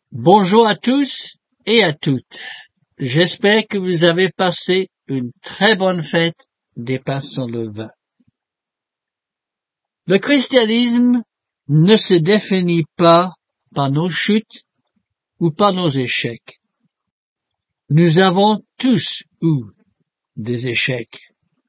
Bonjour à tous et à toutes. J'espère que vous avez passé une très bonne fête des pains sans levain. Le christianisme ne se définit pas par nos chutes ou par nos échecs. Nous avons tous eu des échecs.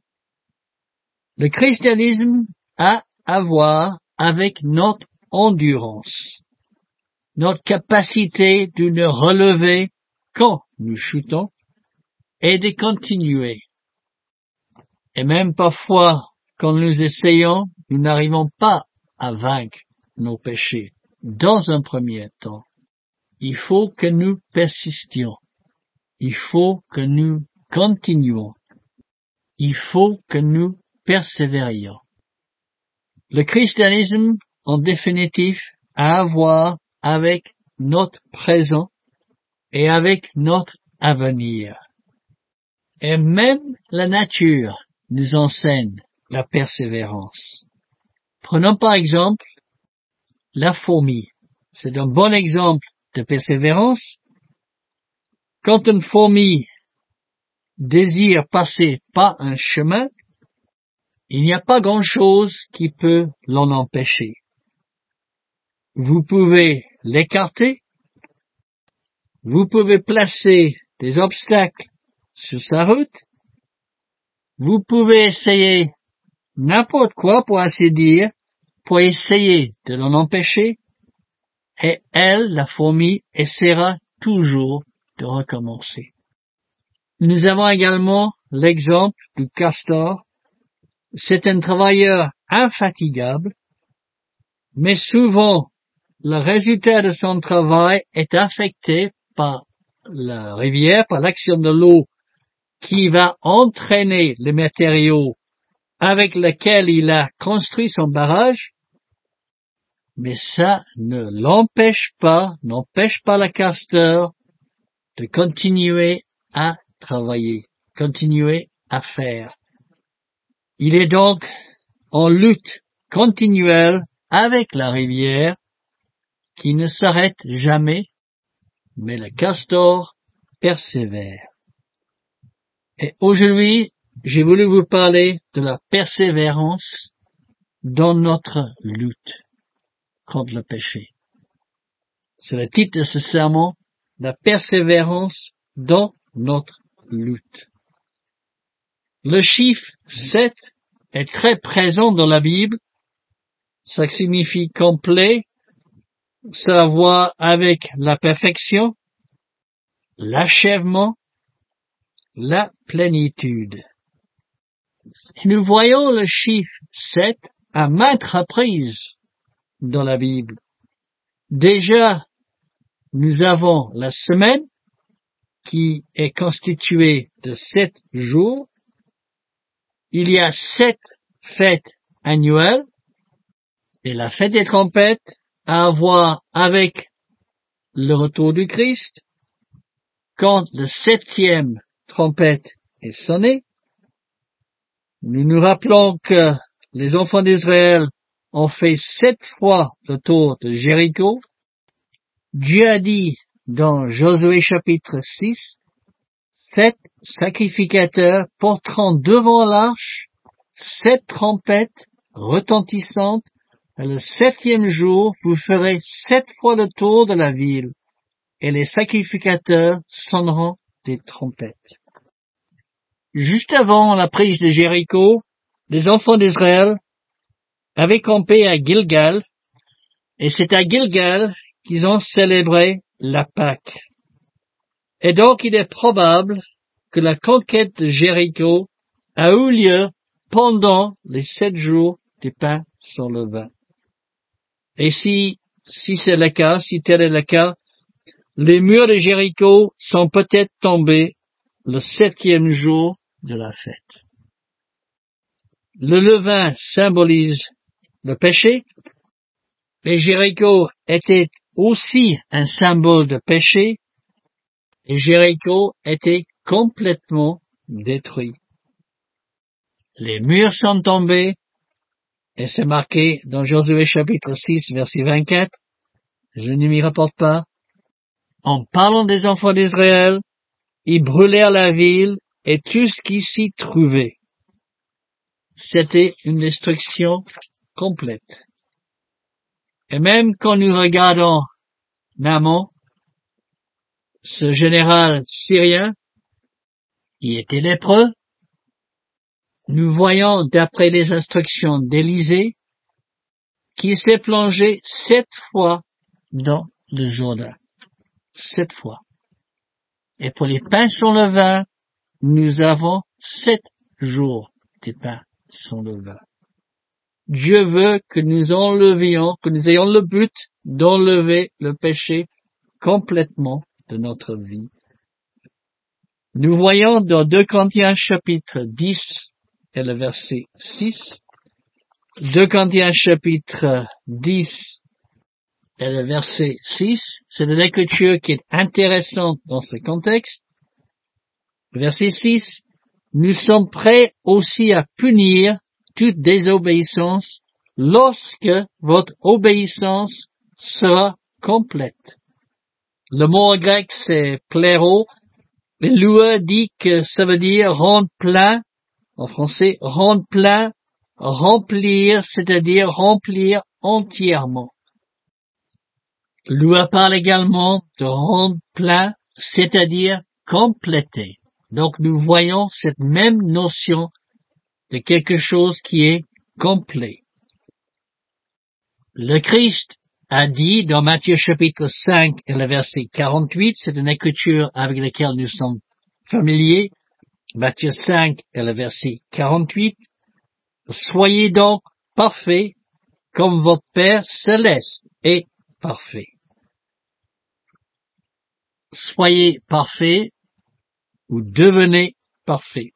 Le christianisme a à voir avec notre endurance, notre capacité de nous relever quand nous chutons et de continuer. Et même parfois, quand nous essayons, nous n'arrivons pas à vaincre nos péchés. Dans un premier temps, il faut que nous persistions. Il faut que nous continuions. Il faut que nous persévérions. Le christianisme, en définitive, a à voir avec notre présent et avec notre avenir. Et même la nature nous enseigne la persévérance. Prenons par exemple la fourmi. C'est un bon exemple de persévérance. Quand une fourmi désire passer par un chemin, il n'y a pas grand-chose qui peut l'en empêcher. Vous pouvez l'écarter, vous pouvez placer des obstacles sur sa route, vous pouvez essayer n'importe quoi, pour ainsi dire, pour essayer de l'en empêcher, et elle, la fourmi, essaiera toujours de recommencer. Nous avons également l'exemple du castor. C'est un travailleur infatigable, mais souvent, le résultat de son travail est affecté par la rivière, par l'action de l'eau qui va entraîner les matériaux avec lesquels il a construit son barrage, mais ça n'empêche pas le castor de continuer à travailler, continuer à faire. Il est donc en lutte continuelle avec la rivière qui ne s'arrête jamais, mais le castor persévère. Et aujourd'hui, j'ai voulu vous parler de la persévérance dans notre lutte contre le péché. C'est le titre de ce sermon, la persévérance dans notre lutte. Le chiffre 7 est très présent dans la Bible. Ça signifie complet, ça a à voir avec la perfection, l'achèvement, la plénitude. Et nous voyons le chiffre 7 à maintes reprises dans la Bible. Déjà, nous avons la semaine qui est constituée de 7 jours. Il y a 7 fêtes annuelles et la fête des trompettes a à voir avec le retour du Christ. Quand le 7e trompette est sonnée, nous nous rappelons que les enfants d'Israël ont fait 7 fois le tour de Jéricho. Dieu a dit dans Josué chapitre 6, 7 sacrificateurs porteront devant l'arche 7 trompettes retentissantes, et le 7e jour vous ferez 7 fois le tour de la ville, et les sacrificateurs sonneront des trompettes. Juste avant la prise de Jéricho, les enfants d'Israël avaient campé à Gilgal, et c'est à Gilgal qu'ils ont célébré la Pâque. Et donc il est probable que la conquête de Jéricho a eu lieu pendant les 7 jours des pains sans levain. Et si c'est le cas, si tel est le cas, les murs de Jéricho sont peut-être tombés le 7e jour de la fête. Le levain symbolise le péché, et Jéricho était aussi un symbole de péché, et Jéricho était complètement détruit. Les murs sont tombés, et c'est marqué dans Josué chapitre 6, verset 24. Je ne m'y rapporte pas. en parlant des enfants d'Israël, ils brûlèrent la ville et tout ce qui s'y trouvait. C'était une destruction complète. Et même quand nous regardons Naaman, ce général syrien, qui était lépreux, nous voyons, d'après les instructions d'Élisée, qu'il s'est plongé 7 fois dans le Jourdain. 7 fois. Et pour les pains sans levain, nous avons 7 jours des pains sans levain. Dieu veut que nous enlevions, que nous ayons le but d'enlever le péché complètement de notre vie. Nous voyons dans 2 Corinthiens chapitre 10 et le verset 6, 2 Corinthiens chapitre 10 et le verset 6, c'est une écriture qui est intéressante dans ce contexte. Verset 6, nous sommes prêts aussi à punir toute désobéissance lorsque votre obéissance sera complète. Le mot grec c'est pléro. Le Loua dit que ça veut dire rendre plein, en français, rendre plein, remplir, c'est-à-dire remplir entièrement. Loua parle également de rendre plein, c'est-à-dire compléter. Donc nous voyons cette même notion de quelque chose qui est complet. Le Christ a dit dans Matthieu chapitre 5 et le verset 48, c'est une écriture avec laquelle nous sommes familiers, Matthieu 5 et le verset 48, soyez donc parfaits comme votre Père céleste est parfait. Soyez parfaits ou devenez parfaits.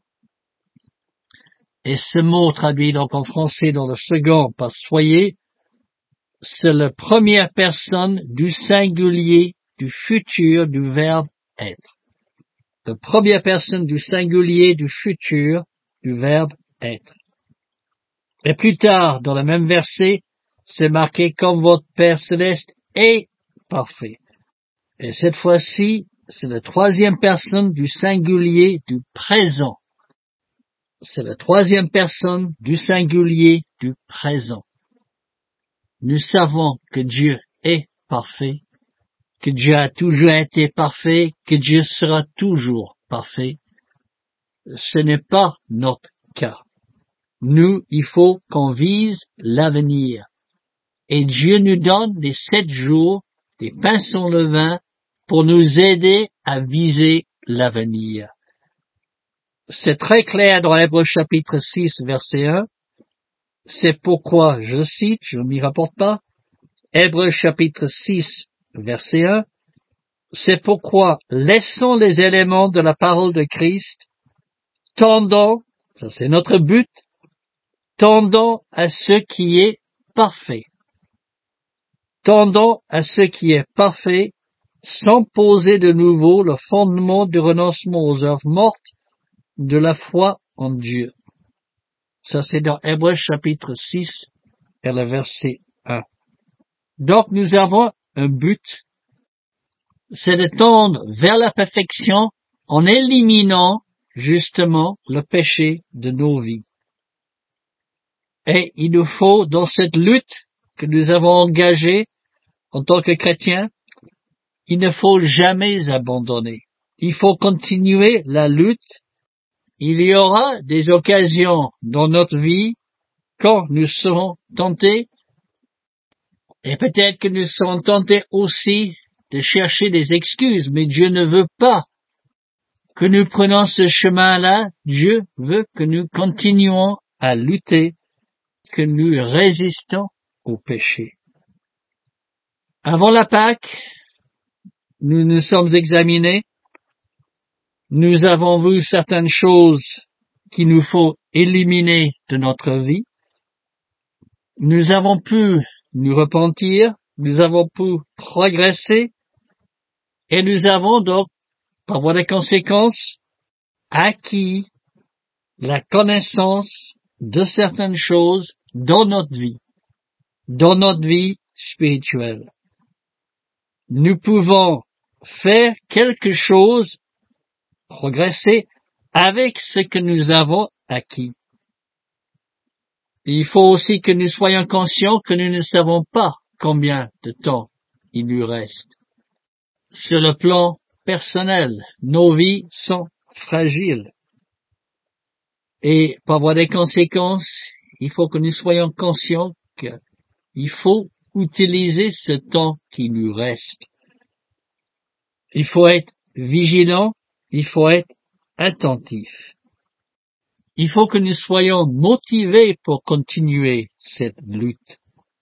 Et ce mot traduit donc en français dans le second par soyez, c'est la première personne du singulier, du futur, du verbe être. La première personne du singulier, du futur, du verbe être. Et plus tard, dans le même verset, c'est marqué comme votre Père céleste est parfait. Et cette fois-ci, c'est la troisième personne du singulier, du présent. C'est la troisième personne du singulier, du présent. Nous savons que Dieu est parfait, que Dieu a toujours été parfait, que Dieu sera toujours parfait. Ce n'est pas notre cas. Nous, il faut qu'on vise l'avenir. Et Dieu nous donne les 7 jours, des pains sans levain, pour nous aider à viser l'avenir. C'est très clair dans Hébreux chapitre 6, verset 1. C'est pourquoi, je cite, je ne m'y rapporte pas, Hébreux chapitre 6, verset 1, c'est pourquoi, laissons les éléments de la parole de Christ, tendant, ça c'est notre but, tendant à ce qui est parfait. Tendant à ce qui est parfait, sans poser de nouveau le fondement du renoncement aux œuvres mortes de la foi en Dieu. Ça c'est dans Hébreux chapitre 6 et le verset 1. Donc nous avons un but, c'est de tendre vers la perfection en éliminant justement le péché de nos vies. Et il nous faut, dans cette lutte que nous avons engagée en tant que chrétiens, il ne faut jamais abandonner. Il faut continuer la lutte. Il y aura des occasions dans notre vie quand nous serons tentés, et peut-être que nous serons tentés aussi de chercher des excuses, mais Dieu ne veut pas que nous prenions ce chemin-là. Dieu veut que nous continuions à lutter, que nous résistons au péché. Avant la Pâque, nous nous sommes examinés. Nous avons vu certaines choses qu'il nous faut éliminer de notre vie. Nous avons pu nous repentir, nous avons pu progresser, et nous avons donc, par voie de conséquence, acquis la connaissance de certaines choses dans notre vie spirituelle. Nous pouvons faire quelque chose, progresser avec ce que nous avons acquis. Il faut aussi que nous soyons conscients que nous ne savons pas combien de temps il nous reste. Sur le plan personnel, nos vies sont fragiles. Et par voie des conséquences, il faut que nous soyons conscients qu'il faut utiliser ce temps qui nous reste. Il faut être vigilant, il faut être attentif. Il faut que nous soyons motivés pour continuer cette lutte.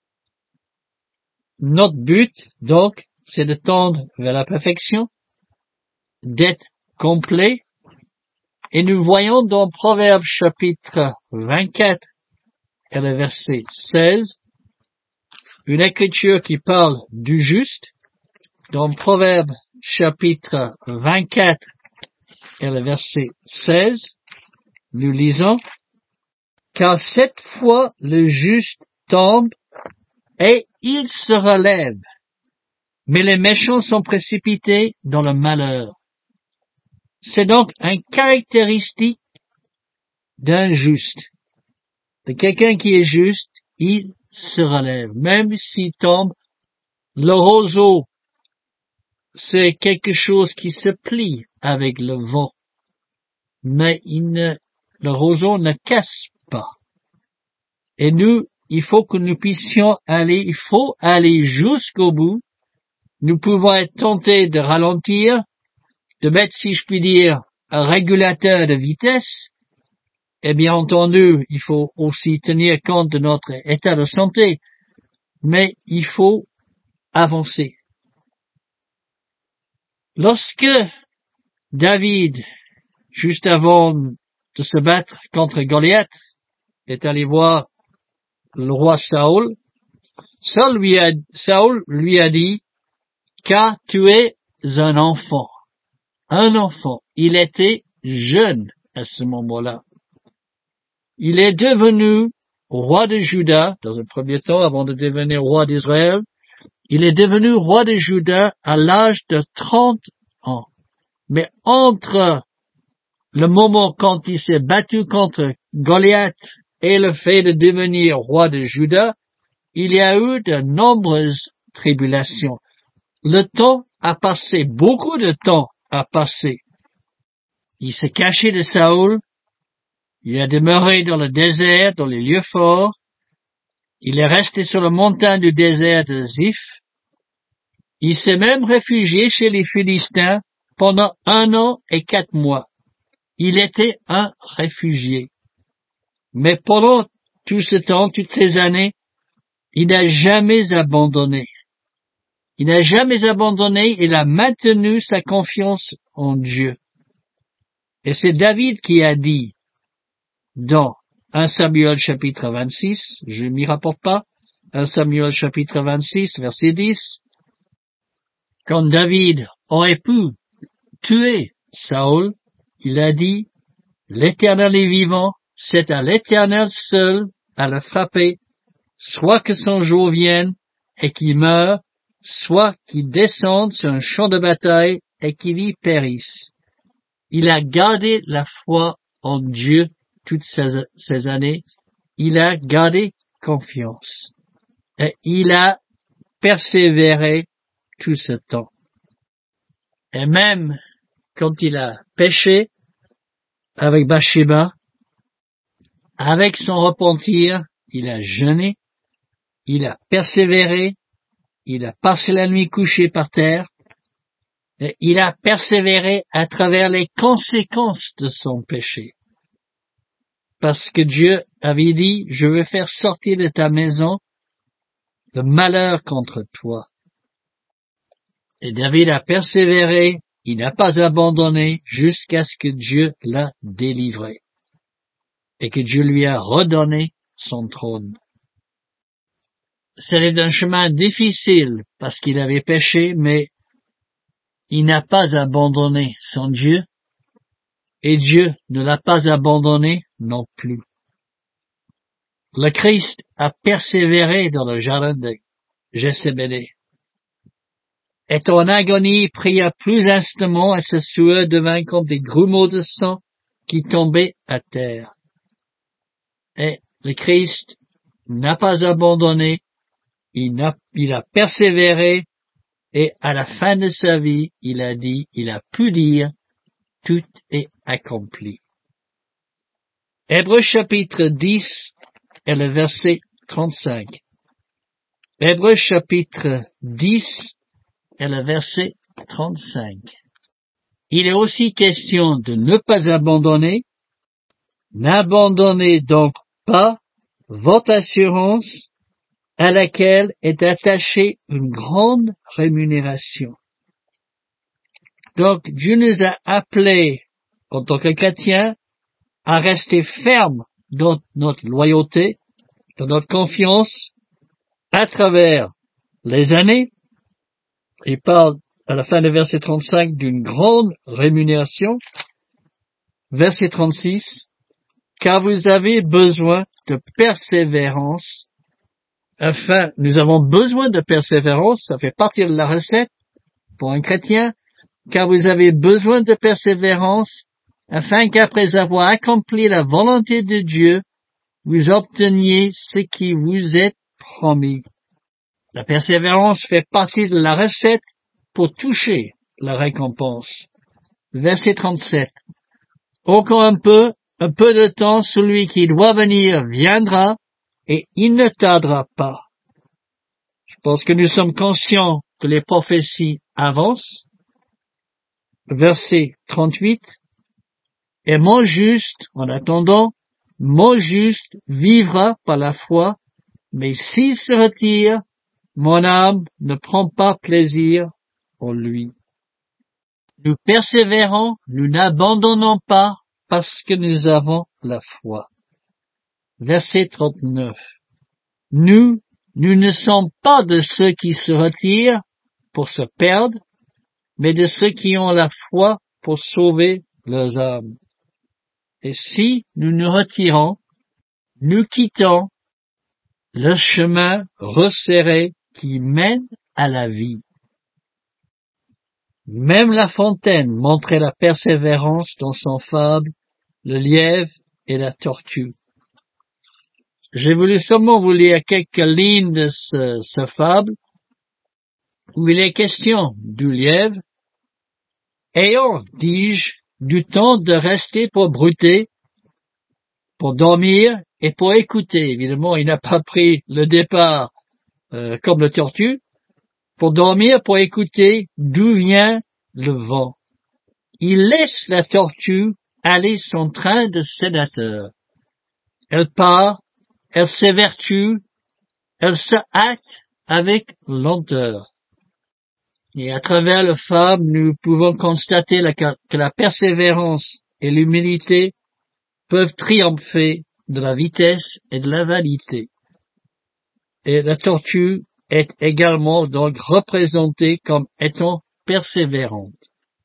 Notre but, donc, c'est de tendre vers la perfection, d'être complet, et nous voyons dans Proverbes chapitre 24 et le verset 16, une écriture qui parle du juste. Dans Proverbes chapitre 24 et le verset 16, nous lisons: « Car 7 fois le juste tombe et il se relève, mais les méchants sont précipités dans le malheur. » C'est donc une caractéristique d'un juste. De quelqu'un qui est juste, il se relève. Même s'il tombe, le roseau, c'est quelque chose qui se plie avec le vent. Mais le roseau ne casse pas. Et nous, il faut que nous puissions il faut aller jusqu'au bout. Nous pouvons être tentés de ralentir, de mettre, si je puis dire, un régulateur de vitesse. Et bien entendu, il faut aussi tenir compte de notre état de santé. Mais il faut avancer. Lorsque David, juste avant de se battre contre Goliath, est allé voir le roi Saül, Saül lui a dit: « Car tu es un enfant. » Un enfant. Il était jeune à ce moment-là. Il est devenu roi de Juda, dans un premier temps, avant de devenir roi d'Israël. Il est devenu roi de Juda à l'âge de 30 ans. Mais entre le moment quand il s'est battu contre Goliath et le fait de devenir roi de Juda, il y a eu de nombreuses tribulations. Le temps a passé, beaucoup de temps a passé. Il s'est caché de Saül, il a demeuré dans le désert, dans les lieux forts, il est resté sur la montagne du désert de Ziph, il s'est même réfugié chez les Philistins pendant 1 an et 4 mois. Il était un réfugié. Mais pendant tout ce temps, toutes ces années, il n'a jamais abandonné. Il n'a jamais abandonné, il a maintenu sa confiance en Dieu. Et c'est David qui a dit dans 1 Samuel chapitre 26, je m'y rapporte pas, 1 Samuel chapitre 26, verset 10, quand David aurait pu tuer Saül, il a dit: « L'Éternel est vivant, c'est à l'Éternel seul à le frapper, soit que son jour vienne et qu'il meure, soit qu'il descende sur un champ de bataille et qu'il y périsse. » Il a gardé la foi en Dieu toutes ces années. Il a gardé confiance. Et il a persévéré tout ce temps. Et même quand il a péché avec Bathsheba, avec son repentir, il a jeûné, il a persévéré, il a passé la nuit couché par terre, et il a persévéré à travers les conséquences de son péché. Parce que Dieu avait dit: « Je vais faire sortir de ta maison le malheur contre toi. » Et David a persévéré, il n'a pas abandonné jusqu'à ce que Dieu l'a délivré et que Dieu lui a redonné son trône. C'était un chemin difficile parce qu'il avait péché, mais il n'a pas abandonné son Dieu et Dieu ne l'a pas abandonné non plus. Le Christ a persévéré dans le jardin de Gethsémani. étant en agonie, pria plus instamment et sa sueur devint comme des grumeaux de sang qui tombaient à terre. Et le Christ n'a pas abandonné, il a persévéré, et à la fin de sa vie, il a pu dire, tout est accompli. Hébreux chapitre 10 et le verset 35. Hébreux chapitre 10 et le verset 35. Il est aussi question de ne pas abandonner. N'abandonnez donc pas votre assurance à laquelle est attachée une grande rémunération. Donc, Dieu nous a appelés, en tant que chrétiens, à rester fermes dans notre loyauté, dans notre confiance, à travers les années. Il parle à la fin du verset 35 d'une grande rémunération. Verset 36, car vous avez besoin de persévérance. Nous avons besoin de persévérance, ça fait partie de la recette pour un chrétien, car vous avez besoin de persévérance, afin qu'après avoir accompli la volonté de Dieu, vous obteniez ce qui vous est promis. La persévérance fait partie de la recette pour toucher la récompense. Verset 37. Encore un peu de temps, celui qui doit venir viendra, et il ne tardera pas. Je pense que nous sommes conscients que les prophéties avancent. Verset 38. Et mon juste, en attendant, mon juste vivra par la foi, mais s'il se retire, mon âme ne prend pas plaisir en lui. Nous persévérons, nous n'abandonnons pas parce que nous avons la foi. Verset 39. Nous ne sommes pas de ceux qui se retirent pour se perdre, mais de ceux qui ont la foi pour sauver leurs âmes. Et si nous nous retirons, nous quittons le chemin resserré qui mène à la vie. Même La Fontaine montrait la persévérance dans son fable, le lièvre et la tortue. J'ai voulu seulement vous lire quelques lignes de ce fable, où il est question du lièvre. Ayons, dis-je, du temps de rester pour brouter, pour dormir et pour écouter. Évidemment, il n'a pas pris le départ comme le tortue, pour dormir, pour écouter d'où vient le vent. Il laisse la tortue aller son train de sénateur. Elle part, elle s'évertue, elle se hâte avec lenteur. Et à travers le fable, nous pouvons constater que la persévérance et l'humilité peuvent triompher de la vitesse et de la vanité. Et la tortue est également donc représentée comme étant persévérante.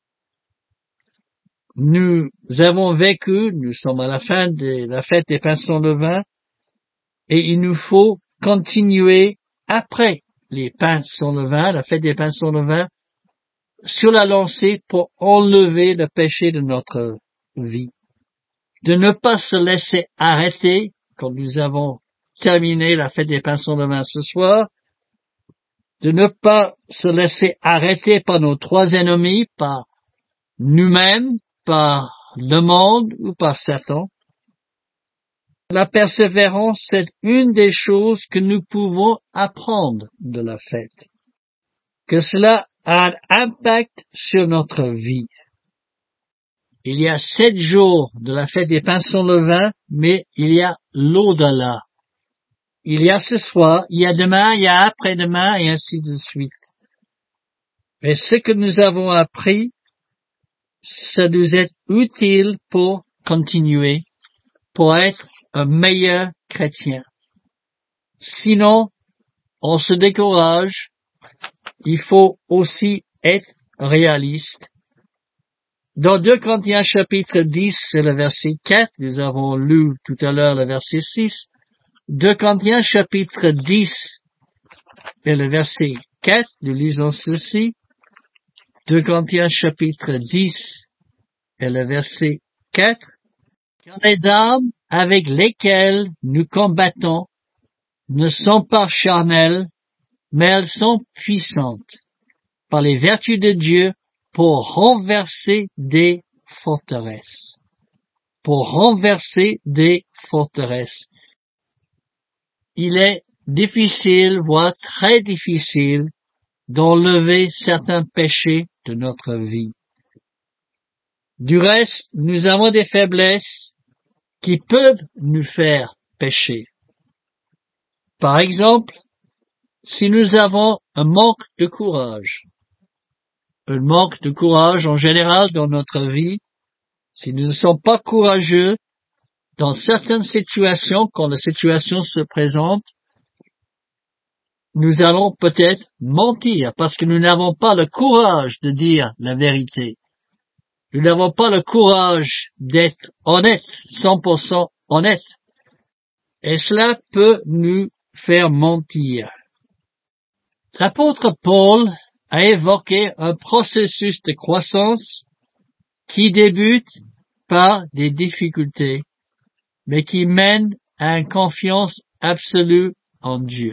Nous avons vécu, nous sommes à la fin de la fête des pains sans levain, et il nous faut continuer après les pains sans levain, la fête des pains sans levain, sur la lancée pour enlever le péché de notre vie. De ne pas se laisser arrêter, quand nous avons terminé la fête des pains sans levain ce soir, de ne pas se laisser arrêter par nos trois ennemis, par nous-mêmes, par le monde ou par Satan. La persévérance, c'est une des choses que nous pouvons apprendre de la fête. Que cela a un impact sur notre vie. Il y a 7 jours de la fête des pains sans levain, mais il y a l'au-delà. Il y a ce soir, il y a demain, il y a après-demain, et ainsi de suite. Mais ce que nous avons appris, ça nous est utile pour continuer, pour être un meilleur chrétien. Sinon, on se décourage. Il faut aussi être réaliste. Dans 2 Corinthiens chapitre 10, c'est le verset 4, nous avons lu tout à l'heure le verset 6, 2 Corinthiens chapitre 10 et le verset 4, nous lisons ceci. 2 Corinthiens chapitre 10 et le verset 4. Car les armes avec lesquelles nous combattons ne sont pas charnelles, mais elles sont puissantes par les vertus de Dieu pour renverser des forteresses. Pour renverser des forteresses. Il est difficile, voire très difficile, d'enlever certains péchés de notre vie. Du reste, nous avons des faiblesses qui peuvent nous faire pécher. Par exemple, si nous avons un manque de courage en général dans notre vie, si nous ne sommes pas courageux dans certaines situations, quand la situation se présente, nous allons peut-être mentir parce que nous n'avons pas le courage de dire la vérité. Nous n'avons pas le courage d'être honnête, 100% honnête. Et cela peut nous faire mentir. L'apôtre Paul a évoqué un processus de croissance qui débute par des difficultés, mais qui mène à une confiance absolue en Dieu.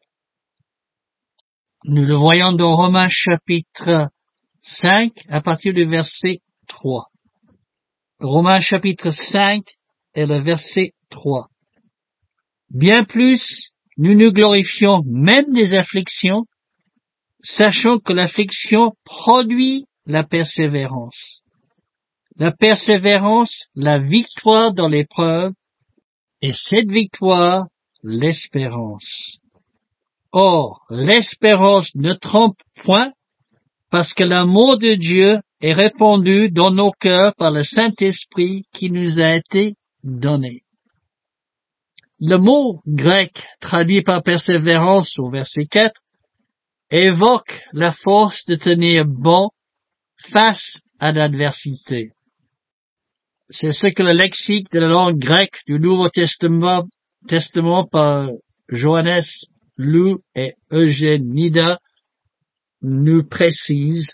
Nous le voyons dans Romains chapitre 5 à partir du verset 3. Romains chapitre 5 et le verset 3. Bien plus, nous nous glorifions même des afflictions, sachant que l'affliction produit la persévérance. La persévérance, la victoire dans l'épreuve, et cette victoire, l'espérance. Or, l'espérance ne trompe point, parce que l'amour de Dieu est répandu dans nos cœurs par le Saint-Esprit qui nous a été donné. Le mot grec traduit par persévérance au verset 4 évoque la force de tenir bon face à l'adversité. C'est ce que le lexique de la langue grecque du Nouveau Testament par Johannes Lou et Eugène Nida nous précise,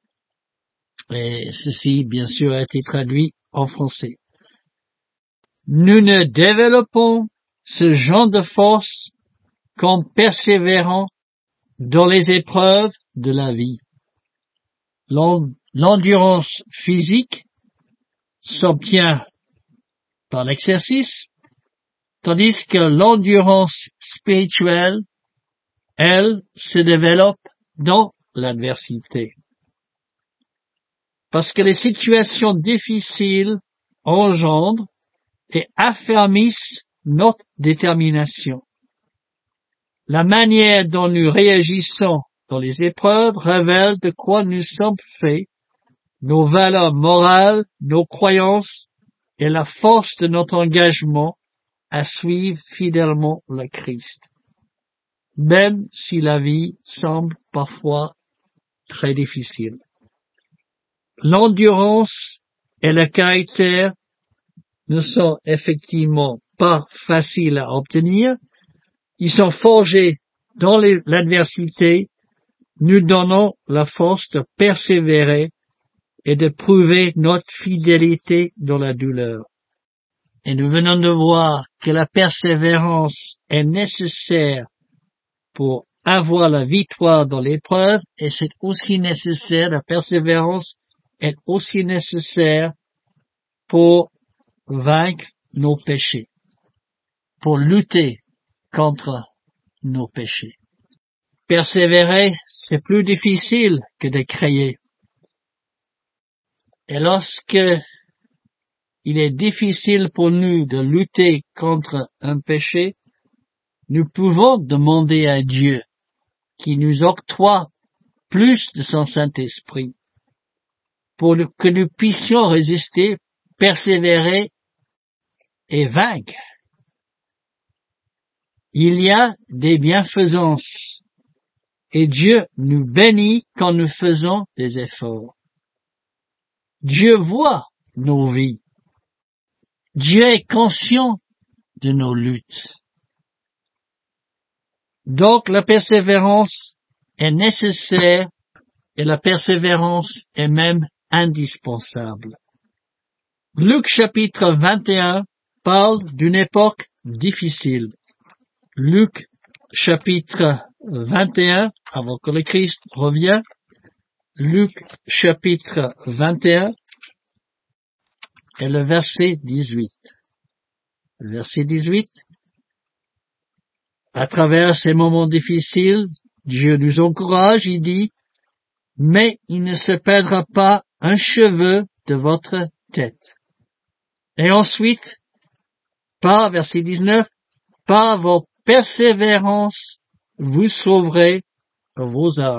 et ceci bien sûr a été traduit en français. Nous ne développons ce genre de force qu'en persévérant dans les épreuves de la vie. L'endurance physique s'obtient par l'exercice, tandis que l'endurance spirituelle, elle, se développe dans l'adversité. Parce que les situations difficiles engendrent et affermissent notre détermination. La manière dont nous réagissons dans les épreuves révèle de quoi nous sommes faits, nos valeurs morales, nos croyances et la force de notre engagement à suivre fidèlement le Christ, même si la vie semble parfois très difficile. L'endurance et le caractère ne sont effectivement pas faciles à obtenir. Ils sont forgés dans l'adversité, nous donnant la force de persévérer et de prouver notre fidélité dans la douleur. Et nous venons de voir que la persévérance est nécessaire pour avoir la victoire dans l'épreuve, et c'est aussi nécessaire, la persévérance est aussi nécessaire pour vaincre nos péchés, pour lutter contre nos péchés. Persévérer, c'est plus difficile que de créer. Et lorsque il est difficile pour nous de lutter contre un péché, nous pouvons demander à Dieu qui nous octroie plus de son Saint-Esprit pour que nous puissions résister, persévérer et vaincre. Il y a des bienfaisances et Dieu nous bénit quand nous faisons des efforts. Dieu voit nos vies. Dieu est conscient de nos luttes. Donc la persévérance est nécessaire et la persévérance est même indispensable. Luc chapitre 21 parle d'une époque difficile. Luc chapitre 21, avant que le Christ revienne, Luc chapitre 21 et le verset 18. Le verset 18. À travers ces moments difficiles, Dieu nous encourage, il dit, « Mais il ne se perdra pas un cheveu de votre tête. » Et ensuite, verset 19, « Par votre persévérance, vous sauverez vos âmes. »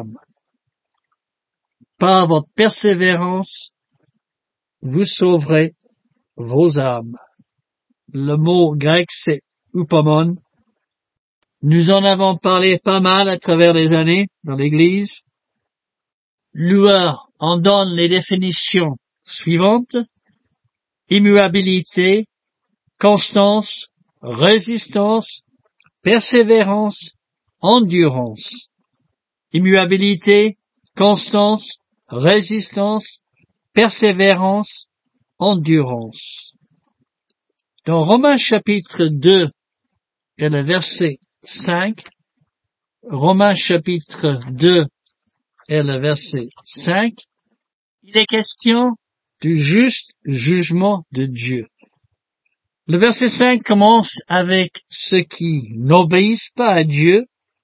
Par votre persévérance, vous sauverez vos âmes. Le mot grec, c'est upomon. Nous en avons parlé pas mal à travers les années dans l'Église. Lueur en donne les définitions suivantes. Immuabilité, constance, résistance, persévérance, endurance. Immuabilité, constance, résistance, persévérance, endurance. Dans Romains chapitre 2 et le verset 5, Romains chapitre 2 et le verset 5, il est question du juste jugement de Dieu. Le verset 5 commence avec ceux qui n'obéissent pas à Dieu.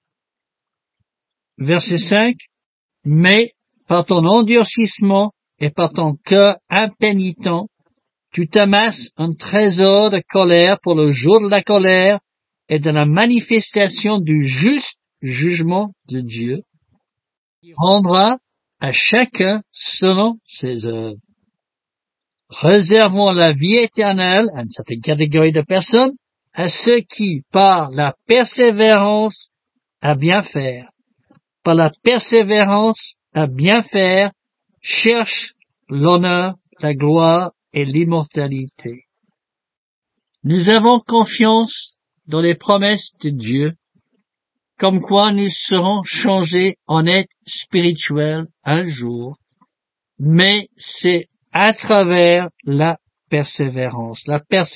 Verset 5, « Mais par ton endurcissement et par ton cœur impénitent, tu t'amasses un trésor de colère pour le jour de la colère et de la manifestation du juste jugement de Dieu, qui rendra à chacun selon ses œuvres. Réservons la vie éternelle à une certaine catégorie de personnes, à ceux qui, par la persévérance à bien faire, par la persévérance à bien faire, cherchent l'honneur, la gloire et l'immortalité. Nous avons confiance dans les promesses de Dieu, comme quoi nous serons changés en êtres spirituels un jour, mais c'est à travers la persévérance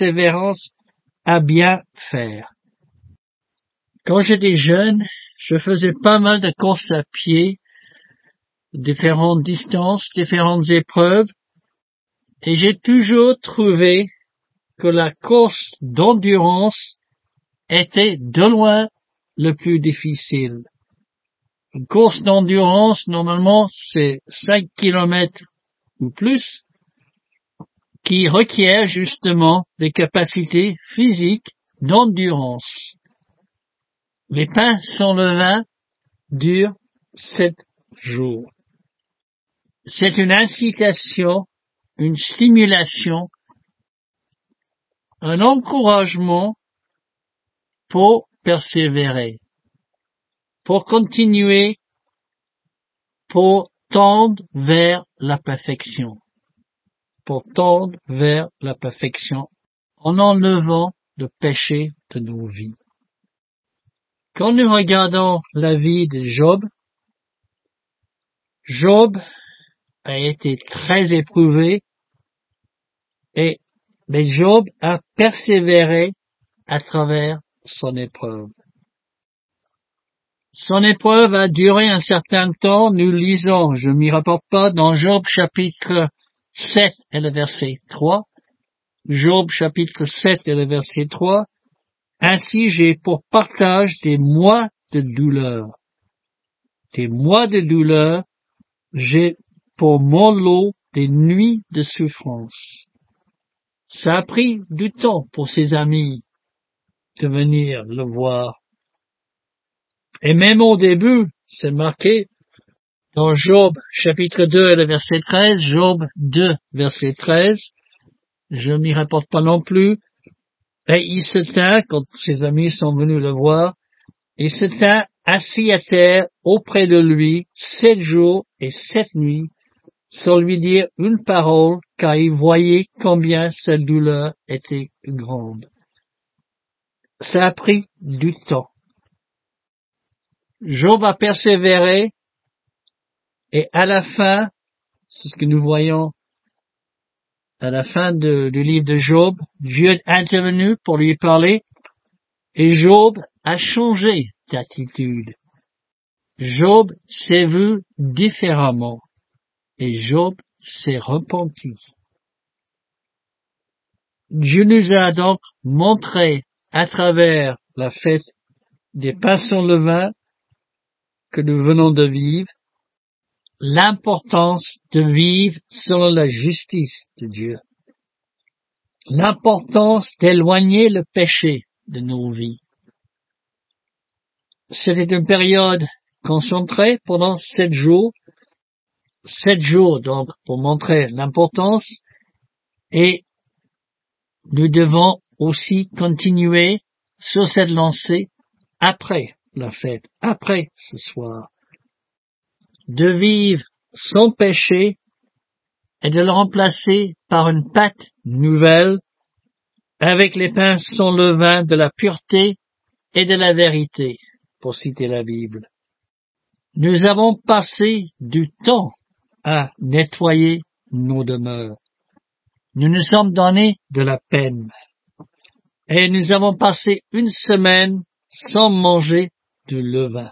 à bien faire. Quand j'étais jeune, je faisais pas mal de courses à pied, différentes distances, différentes épreuves, et j'ai toujours trouvé que la course d'endurance était de loin le plus difficile. Une course d'endurance, normalement, c'est 5 kilomètres ou plus, qui requiert justement des capacités physiques d'endurance. Les pains sans levain durent 7 jours. C'est une incitation, une stimulation, un encouragement pour persévérer, pour continuer, pour tendre vers la perfection. Pour tendre vers la perfection, en enlevant le péché de nos vies. Quand nous regardons la vie de Job, Job a été très éprouvé, mais Job a persévéré à travers son épreuve. Son épreuve a duré un certain temps, nous lisons, je ne m'y rapporte pas, dans Job chapitre 7 et le verset 3, Job chapitre 7 et le verset 3, « Ainsi j'ai pour partage des mois de douleur. Des mois de douleur, j'ai pour mon lot des nuits de souffrance. » Ça a pris du temps pour ses amis de venir le voir. Et même au début, c'est marqué dans Job chapitre 2 et le verset 13, Job 2 verset 13, je m'y rapporte pas non plus, et il se tint, quand ses amis sont venus le voir, il se tint assis à terre auprès de lui 7 jours et 7 nuits, sans lui dire une parole, car il voyait combien sa douleur était grande. Ça a pris du temps. Job a persévéré Et à la fin, c'est ce que nous voyons à la fin du livre de Job, Dieu est intervenu pour lui parler et Job a changé d'attitude. Job s'est vu différemment et Job s'est repenti. Dieu nous a donc montré à travers la fête des pains sans levain que nous venons de vivre l'importance de vivre selon la justice de Dieu. L'importance d'éloigner le péché de nos vies. C'était une période concentrée pendant 7 jours. 7 jours donc pour montrer l'importance et nous devons aussi continuer sur cette lancée après la fête, après ce soir. De vivre sans péché et de le remplacer par une pâte nouvelle avec les pains sans levain de la pureté et de la vérité, pour citer la Bible. Nous avons passé du temps à nettoyer nos demeures. Nous nous sommes donné de la peine. Et nous avons passé une semaine sans manger de levain.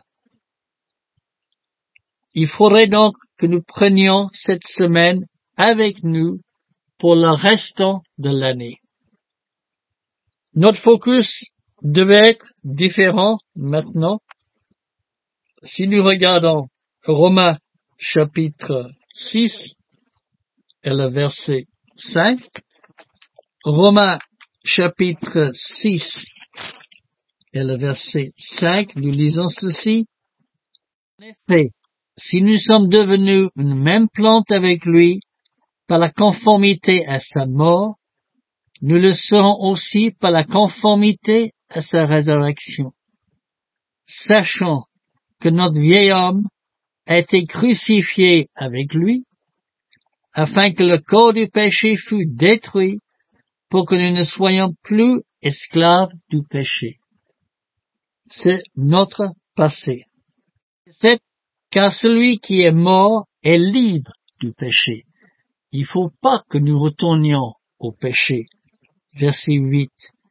Il faudrait donc que nous prenions cette semaine avec nous pour le restant de l'année. Notre focus devait être différent maintenant. Si nous regardons Romains chapitre 6 et le verset 5, Romains chapitre 6 et le verset 5, nous lisons ceci. En effet, si nous sommes devenus une même plante avec lui par la conformité à sa mort, nous le serons aussi par la conformité à sa résurrection. Sachant que notre vieil homme a été crucifié avec lui, afin que le corps du péché fût détruit, pour que nous ne soyons plus esclaves du péché. C'est notre passé. C'est car celui qui est mort est libre du péché. Il ne faut pas que nous retournions au péché. Verset 8.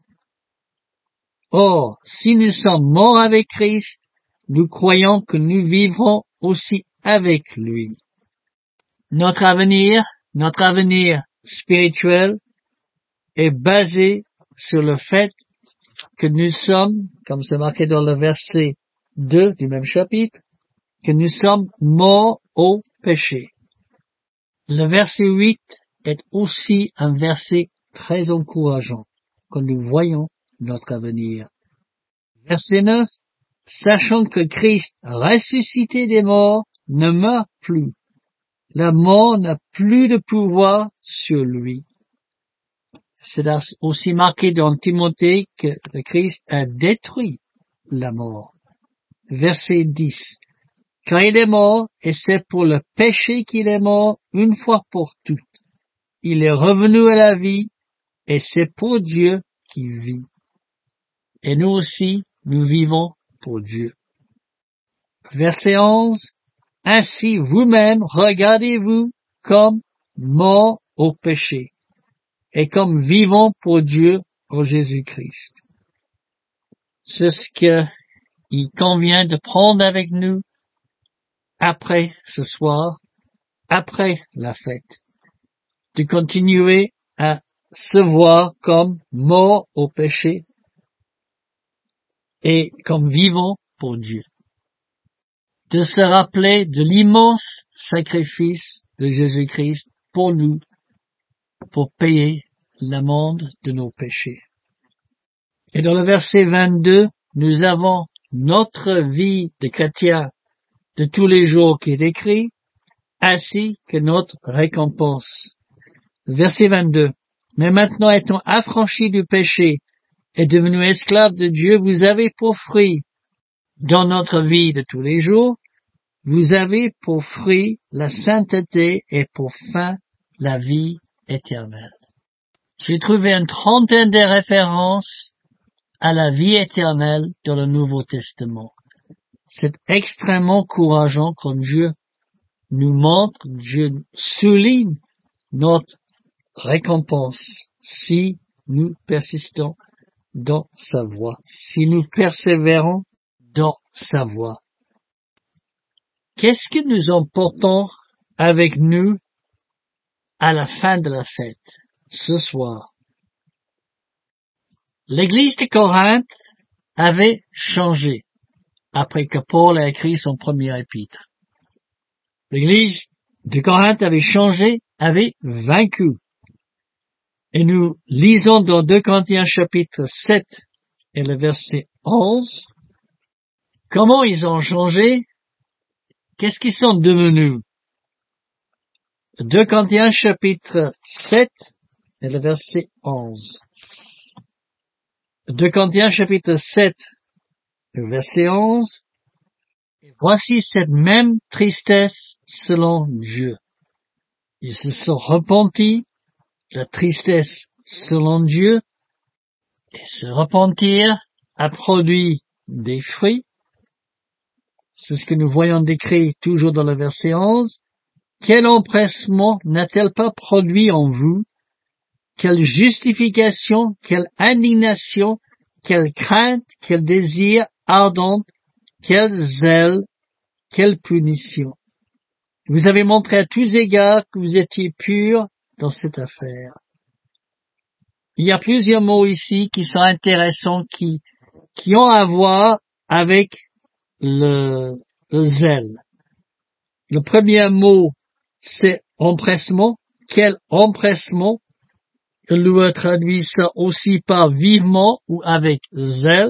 Or, si nous sommes morts avec Christ, nous croyons que nous vivrons aussi avec lui. Notre avenir spirituel est basé sur le fait que nous sommes, comme c'est marqué dans le verset 2 du même chapitre, que nous sommes morts au péché. Le verset 8 est aussi un verset très encourageant quand nous voyons notre avenir. Verset 9, sachant que Christ, ressuscité des morts, ne meurt plus. La mort n'a plus de pouvoir sur lui. C'est aussi marqué dans Timothée que le Christ a détruit la mort. Verset 10. Car il est mort, et c'est pour le péché qu'il est mort une fois pour toutes. Il est revenu à la vie, et c'est pour Dieu qu'il vit. Et nous aussi, nous vivons pour Dieu. Verset 11. Ainsi vous-même regardez-vous comme morts au péché, et comme vivants pour Dieu en Jésus-Christ. C'est ce qu'il convient de prendre avec nous après ce soir, après la fête, de continuer à se voir comme morts au péché et comme vivants pour Dieu. De se rappeler de l'immense sacrifice de Jésus-Christ pour nous, pour payer l'amende de nos péchés. Et dans le verset 22, nous avons notre vie de chrétien de tous les jours qui est écrit, ainsi que notre récompense. Verset 22. Mais maintenant étant affranchis du péché et devenus esclaves de Dieu, vous avez pour fruit, dans notre vie de tous les jours, vous avez pour fruit la sainteté et pour fin la vie éternelle. J'ai trouvé une trentaine de références à la vie éternelle dans le Nouveau Testament. C'est extrêmement encourageant quand Dieu nous montre, Dieu souligne notre récompense si nous persistons dans sa voie, si nous persévérons dans sa voie. Qu'est-ce que nous emportons avec nous à la fin de la fête, ce soir? L'église de Corinthe avait changé après que Paul a écrit son premier épître. L'église de Corinthe avait changé, avait vaincu. Et nous lisons dans 2 Corinthiens chapitre 7 et le verset 11, comment ils ont changé, qu'est-ce qu'ils sont devenus. 2 Corinthiens chapitre 7 et le verset 11. 2 Corinthiens chapitre 7, verset 11. Et voici cette même tristesse selon Dieu. Ils se sont repentis, la tristesse selon Dieu, et se repentir a produit des fruits. C'est ce que nous voyons décrit toujours dans le verset 11. Quel empressement n'a-t-elle pas produit en vous? Quelle justification, quelle indignation, quelle crainte, quel désir ardent, quel zèle, quelle punition. Vous avez montré à tous égards que vous étiez purs dans cette affaire. Il y a plusieurs mots ici qui sont intéressants, qui ont à voir avec le zèle. Le premier mot, c'est empressement. Quel empressement? Lui traduit ça aussi par vivement ou avec zèle.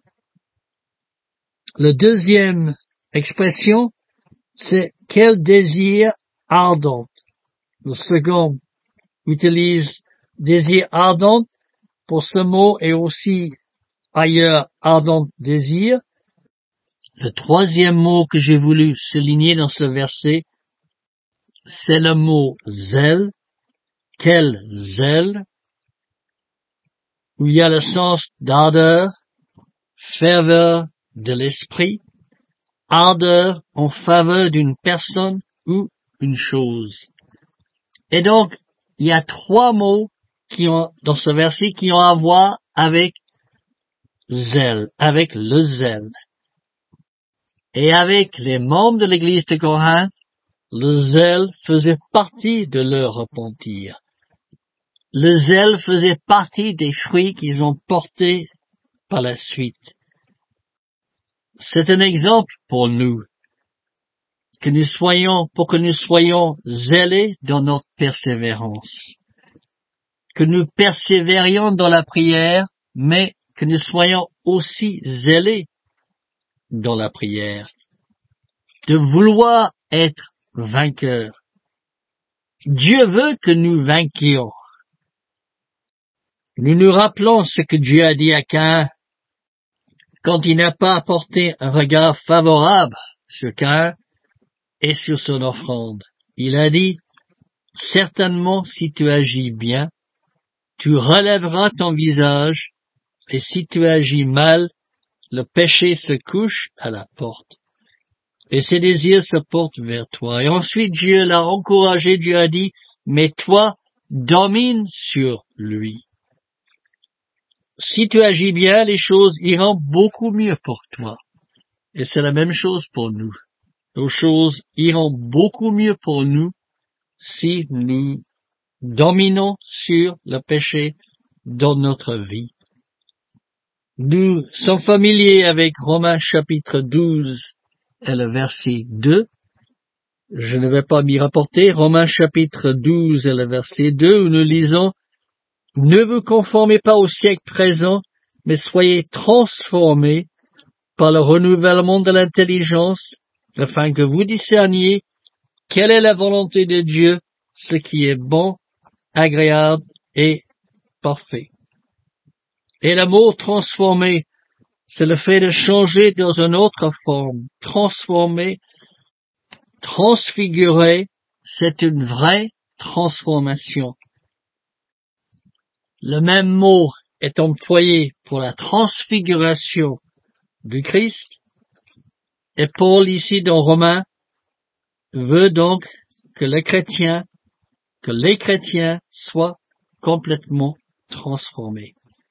La deuxième expression, c'est quel désir ardent. Le second utilise désir ardent pour ce mot et aussi ailleurs ardent désir. Le troisième mot que j'ai voulu souligner dans ce verset, c'est le mot zèle. Quel zèle, où il y a le sens d'ardeur, ferveur de l'esprit, ardeur en faveur d'une personne ou une chose. Et donc, il y a trois mots dans ce verset qui ont à voir avec zèle, avec le zèle. Et avec les membres de l'église de Corinthe, le zèle faisait partie de leur repentir. Le zèle faisait partie des fruits qu'ils ont portés par la suite. C'est un exemple pour nous, pour que nous soyons zélés dans notre persévérance. Que nous persévérions dans la prière, mais que nous soyons aussi zélés dans la prière. De vouloir être vainqueurs. Dieu veut que nous vainquions. Nous nous rappelons ce que Dieu a dit à Caïn quand il n'a pas apporté un regard favorable sur Caïn et sur son offrande. Il a dit, certainement si tu agis bien, tu relèveras ton visage, et si tu agis mal, le péché se couche à la porte. Et ses désirs se portent vers toi. Et ensuite Dieu l'a encouragé, Dieu a dit, mais toi, domine sur lui. Si tu agis bien, les choses iront beaucoup mieux pour toi. Et c'est la même chose pour nous. Les choses iront beaucoup mieux pour nous si nous dominons sur le péché dans notre vie. Nous sommes familiers avec Romains chapitre 12 et le verset 2. Je ne vais pas m'y rapporter. Romains chapitre 12 et le verset 2 où nous lisons « Ne vous conformez pas au siècle présent, mais soyez transformés par le renouvellement de l'intelligence, afin que vous discerniez quelle est la volonté de Dieu, ce qui est bon, agréable et parfait. » Et le mot « transformer », c'est le fait de changer dans une autre forme. Transformer, transfigurer, c'est une vraie transformation. Le même mot est employé pour la transfiguration du Christ. Et Paul, ici dans Romains, veut donc que les chrétiens soient complètement transformés.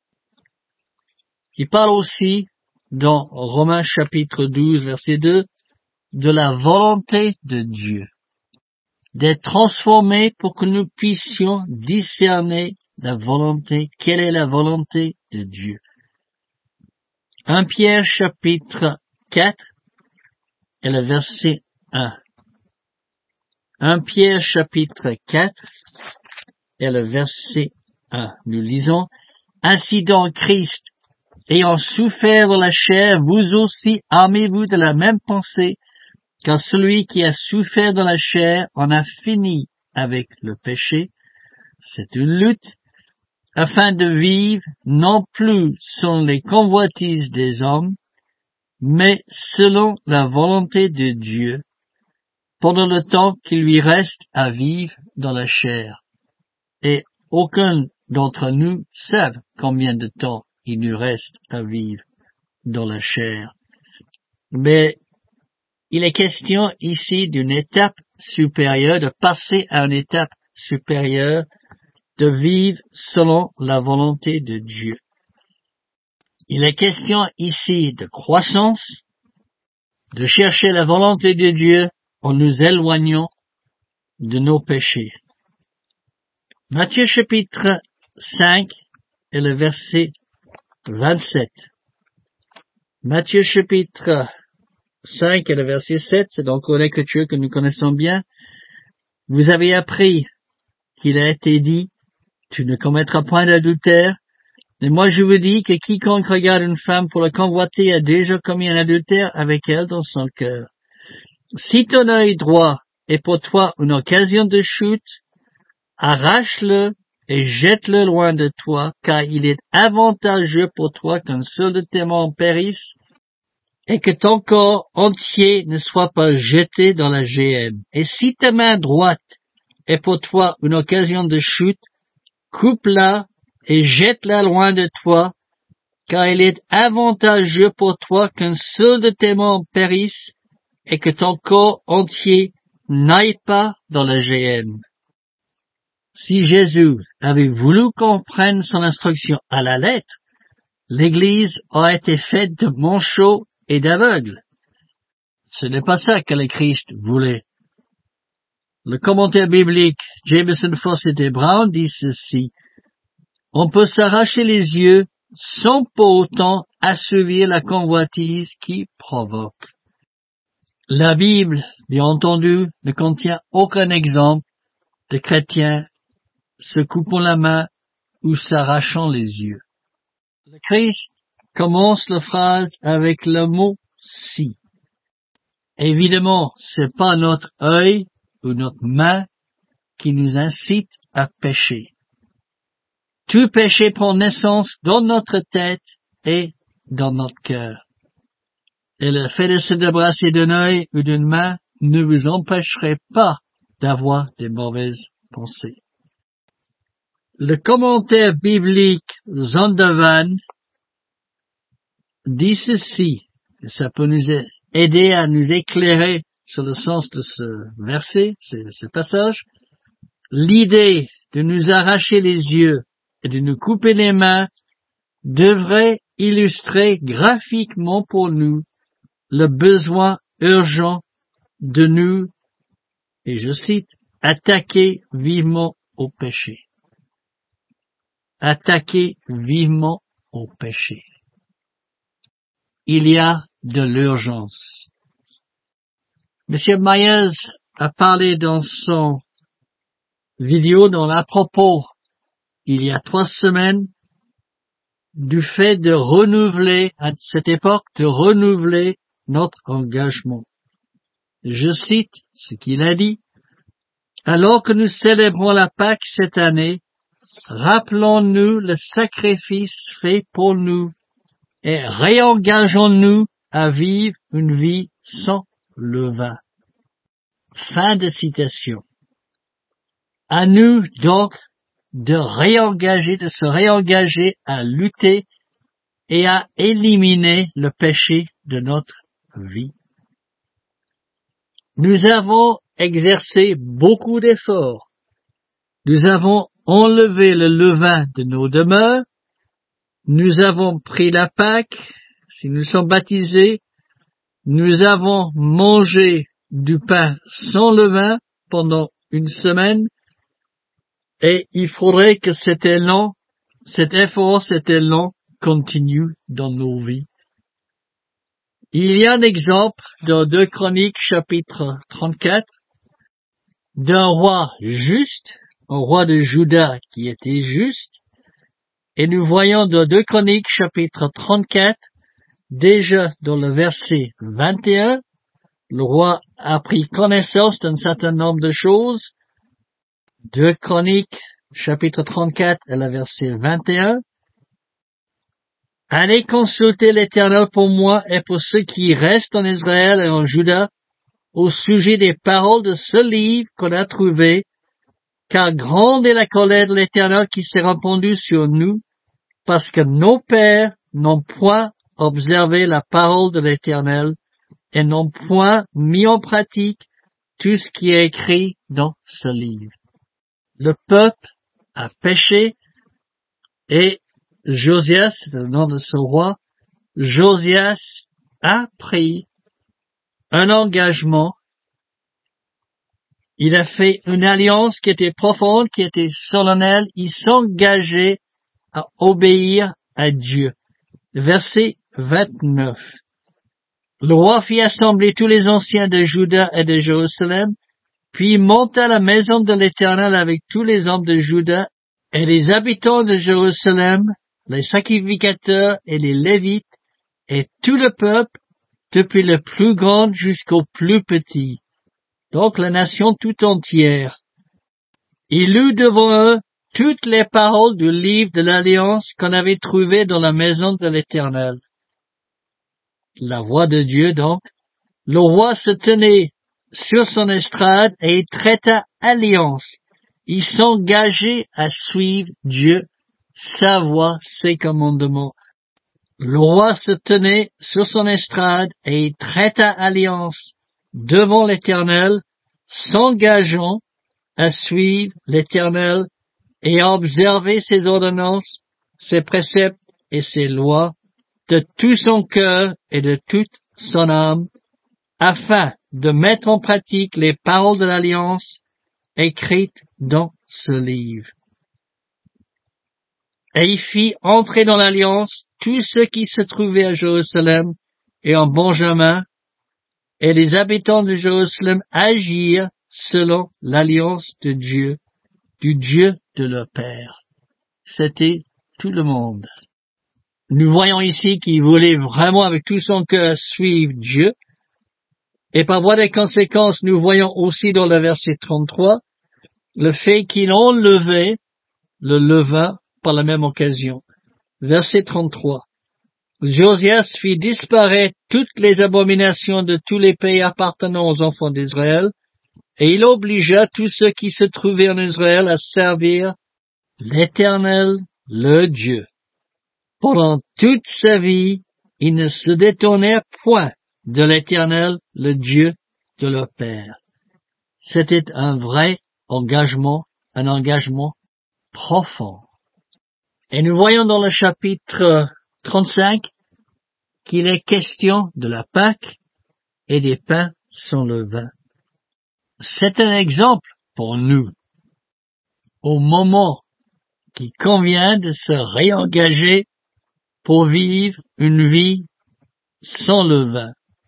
Il parle aussi, dans Romains chapitre 12, verset 2, de la volonté de Dieu, d'être transformés pour que nous puissions discerner la volonté, quelle est la volonté de Dieu. 1 Pierre chapitre 4 et le verset 1. 1 Pierre chapitre 4 et le verset 1. Nous lisons, « Ainsi donc Christ, ayant souffert de la chair, vous aussi armez-vous de la même pensée, car celui qui a souffert de la chair en a fini avec le péché. C'est une lutte, afin de vivre non plus selon les convoitises des hommes, mais selon la volonté de Dieu, pendant le temps qu'il lui reste à vivre dans la chair. Et aucun d'entre nous savent combien de temps il nous reste à vivre dans la chair. Mais il est question ici d'une étape supérieure, de passer à une étape supérieure, de vivre selon la volonté de Dieu. Il est question ici de croissance, de chercher la volonté de Dieu en nous éloignant de nos péchés. Matthieu chapitre 5 et le verset 27. Matthieu chapitre 5 et le verset 7, c'est donc une écriture que nous connaissons bien. Vous avez appris qu'il a été dit, tu ne commettras point d'adultère. Mais moi je vous dis que quiconque regarde une femme pour la convoiter a déjà commis un adultère avec elle dans son cœur. Si ton œil droit est pour toi une occasion de chute, arrache-le et jette-le loin de toi, car il est avantageux pour toi qu'un seul de tes membres périsse et que ton corps entier ne soit pas jeté dans la géhenne. Et si ta main droite est pour toi une occasion de chute, coupe-la et jette-la loin de toi, car il est avantageux pour toi qu'un seul de tes membres périsse et que ton corps entier n'aille pas dans la géhenne. Si Jésus avait voulu qu'on prenne son instruction à la lettre, l'Église aurait été faite de manchots et d'aveugles. Ce n'est pas ça que le Christ voulait. Le commentaire biblique Jameson, Fausset et Brown dit ceci. On peut s'arracher les yeux sans pour autant assouvir la convoitise qui provoque. La Bible, bien entendu, ne contient aucun exemple de chrétiens se coupant la main ou s'arrachant les yeux. Le Christ commence la phrase avec le mot « si ». Évidemment, c'est pas notre œil ou notre main qui nous incite à pécher. Tout péché prend naissance dans notre tête et dans notre cœur. Et le fait de se débarrasser d'un œil ou d'une main ne vous empêcherait pas d'avoir des mauvaises pensées. Le commentaire biblique Zondervan dit ceci, et ça peut nous aider à nous éclairer sur le sens de ce verset, ce passage. L'idée de nous arracher les yeux et de nous couper les mains devrait illustrer graphiquement pour nous le besoin urgent de nous, et je cite, attaquer vivement au péché. Attaquer vivement au péché. Il y a de l'urgence. M. Myers a parlé dans son vidéo à propos, il y a 3 semaines, du fait de renouveler, à cette époque, de renouveler notre engagement. Je cite ce qu'il a dit. Alors que nous célébrons la Pâque cette année, rappelons-nous le sacrifice fait pour nous et réengageons-nous à vivre une vie sans levain. Fin de citation. À nous donc de se réengager à lutter et à éliminer le péché de notre vie. Nous avons exercé beaucoup d'efforts. Nous avons enlevé le levain de nos demeures. Nous avons pris la Pâque. Si nous sommes baptisés, nous avons mangé du pain sans levain pendant une semaine. Et il faudrait que cet effort, cet élan continue dans nos vies. Il y a un exemple dans 2 Chroniques chapitre 34 d'un roi juste, un roi de Juda qui était juste. Et nous voyons dans 2 Chroniques chapitre 34, déjà dans le verset 21, le roi a pris connaissance d'un certain nombre de choses. 2 Chroniques chapitre 34 et le verset 21. Allez consulter l'Éternel pour moi et pour ceux qui restent en Israël et en Juda au sujet des paroles de ce livre qu'on a trouvé, car grande est la colère de l'Éternel qui s'est répandue sur nous, parce que nos pères n'ont point observé la parole de l'Éternel et n'ont point mis en pratique tout ce qui est écrit dans ce livre. Le peuple a péché et Josias, c'est le nom de ce roi, Josias a pris un engagement. Il a fait une alliance qui était profonde, qui était solennelle. Il s'engageait à obéir à Dieu. Verset 29. Le roi fit assembler tous les anciens de Juda et de Jérusalem, puis monta à la maison de l'Éternel avec tous les hommes de Juda et les habitants de Jérusalem, les sacrificateurs et les Lévites, et tout le peuple, depuis le plus grand jusqu'au plus petit. Donc la nation tout entière. Il lut devant eux toutes les paroles du livre de l'Alliance qu'on avait trouvé dans la maison de l'Éternel. La voix de Dieu donc. Le roi se tenait sur son estrade et il traita alliance. Il s'engageait à suivre Dieu, sa voix, ses commandements. Le roi se tenait sur son estrade et il traita alliance devant l'Éternel, s'engageant à suivre l'Éternel et à observer ses ordonnances, ses préceptes et ses lois de tout son cœur et de toute son âme, afin de mettre en pratique les paroles de l'Alliance écrites dans ce livre. Et il fit entrer dans l'Alliance tous ceux qui se trouvaient à Jérusalem et en Benjamin, et les habitants de Jérusalem agirent selon l'Alliance de Dieu, du Dieu de leur Père. C'était tout le monde. Nous voyons ici qu'il voulait vraiment avec tout son cœur suivre Dieu. Et par voie des conséquences, nous voyons aussi dans le verset 33, le fait qu'il enlevait le levain par la même occasion. Verset 33. Josias fit disparaître toutes les abominations de tous les pays appartenant aux enfants d'Israël, et il obligea tous ceux qui se trouvaient en Israël à servir l'Éternel, le Dieu. Pendant toute sa vie, il ne se détournait point de l'Éternel, le Dieu de leur père. C'était un vrai engagement, un engagement profond. Et nous voyons dans le chapitre 35 qu'il est question de la Pâque et des pains sans levain. C'est un exemple pour nous, au moment qui convient de se réengager pour vivre une vie sans levain,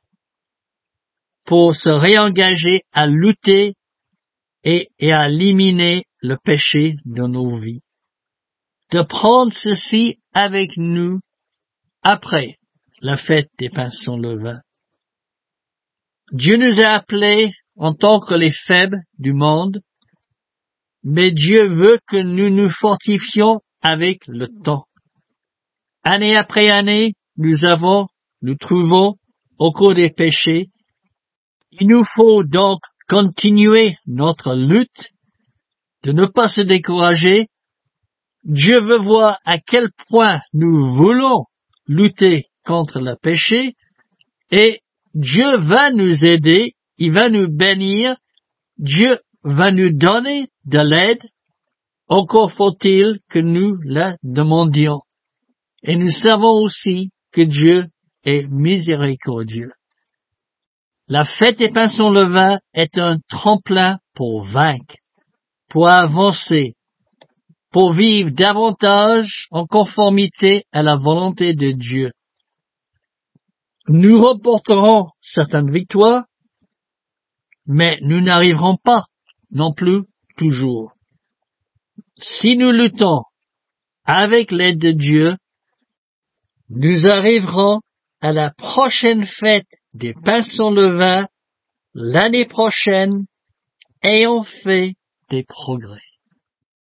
pour se réengager à lutter et à éliminer le péché de nos vies. De prendre ceci avec nous après la fête des pains sans levain. Dieu nous a appelés en tant que les faibles du monde, mais Dieu veut que nous nous fortifions avec le temps. Année après année, nous trouvons au cours des péchés. Il nous faut donc continuer notre lutte, de ne pas se décourager. Dieu veut voir à quel point nous voulons lutter contre le péché et Dieu va nous aider, il va nous bénir Dieu va nous donner de l'aide, encore faut-il que nous la demandions. Et nous savons aussi que Dieu est miséricordieux. La fête des pains sans levain est un tremplin pour vaincre, pour avancer, pour vivre davantage en conformité à la volonté de Dieu. Nous remporterons certaines victoires, mais nous n'arriverons pas non plus toujours. Si nous luttons avec l'aide de Dieu, nous arriverons à la prochaine fête des pains sans levain l'année prochaine ayant fait des progrès.